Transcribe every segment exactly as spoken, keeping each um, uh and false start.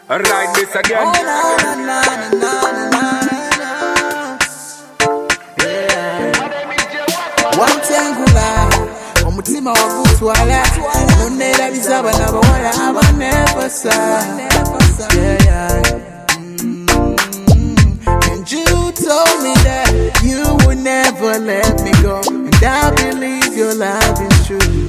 Ride this again. Oh, na, na, na, na, na, na, na. Yeah. Wantengula omutima wagutwala nonera bizaba nabawala abanefasa. Yeah, yeah. Mm-hmm. And you told me that you would never let me go, and I believe your love is true.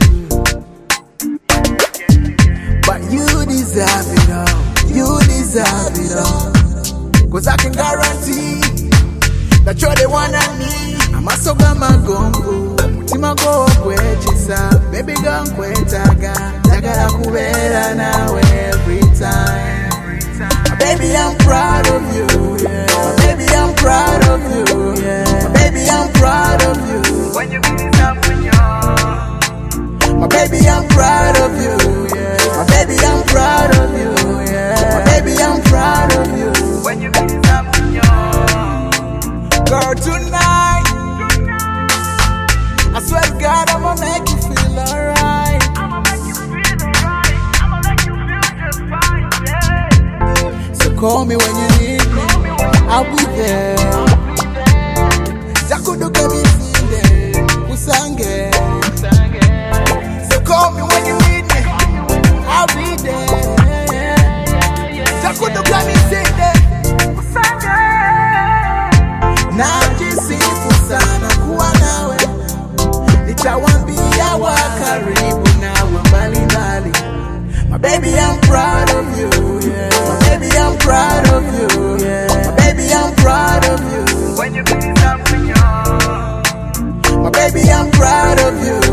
But you deserve it all. You deserve it all. Cause I can guarantee that you're the one I need. I'm a soga magongo mutima go kwechisa. Baby gon kwetaga Dagala kubera nawe every time. My baby, I'm proud of you, yeah. My baby, I'm proud of you, yeah. My baby, I'm proud of you. When you give it up when you're my baby, I'm proud of you, yeah. My baby, I'm proud of you, yeah. My baby, I'm proud of you. When you give it up when you're girl, tonight I swear to God, I'ma make you feel alright. I'ma make you feel alright. I'ma make you feel just fine, yeah. So call me when you need me, I'll be there. Jakudo kemi sinde, usange. So call me when you need me, I'll be there. Jakudo kemi sinde, usange. Najisifu sana kuwa nawe, nitawambia wa karibu nawe mbali mbali. My baby, I'm proud of you, yeah. My baby, I'm proud of you, yeah. My baby, I'm proud of you. When you give me something, my baby, I'm proud of you.